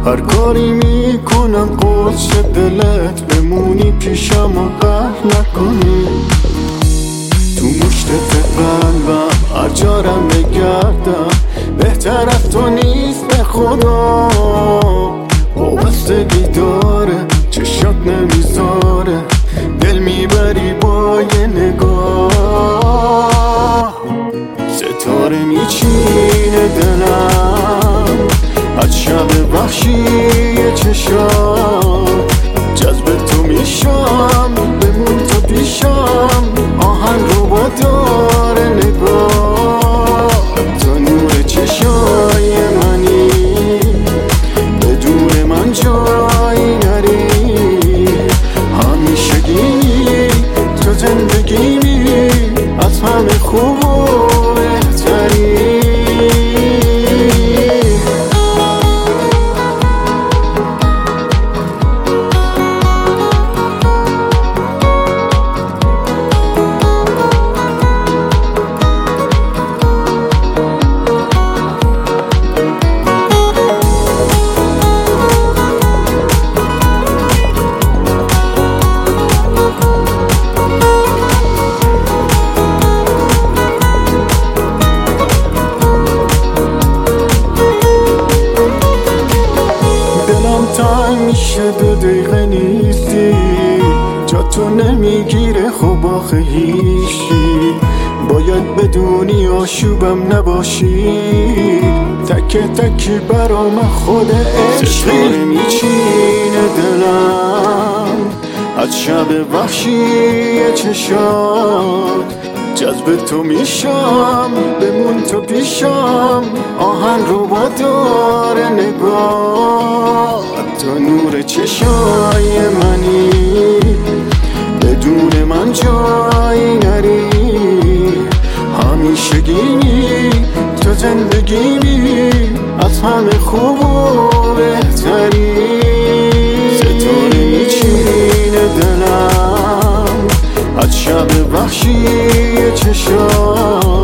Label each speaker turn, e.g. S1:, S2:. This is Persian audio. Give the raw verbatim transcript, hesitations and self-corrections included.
S1: هر کاری میکنم قرص دلت بمونی پیشم و قهر نکنی. تو مشتت قلبم هر جارم بگردم بهتر از تو نیست به خدا. وابستگی داره چشات نمیذاره دل میبری با یه نگاه. ستاره میچینه دلم از شب وحشی چشات. جذب تو میشم بمون تو پیشم آهنگ رو با داره نگاه. تو نور چشای منی بدون من جایی نری. همیشگی تو زندگیمی از همه خوب و بهتری. تنگ میشه دو دقیقه نیستی جا تو نمیگیره خب آخه هیچی. باید بدونی آشوبم نباشی تک تکی برام خود عشقی. ستاره میچینه دلم از شب وحشی چشات. جذب تو میشم بمون تو پیشم آهنگ رو با داره نگاه. تو نور چشای منی بدون من جایی نری. همیشگی تو زندگیمی از همه خوب و بهتری. ستاره میچینه دلم از شب وحشی چشات.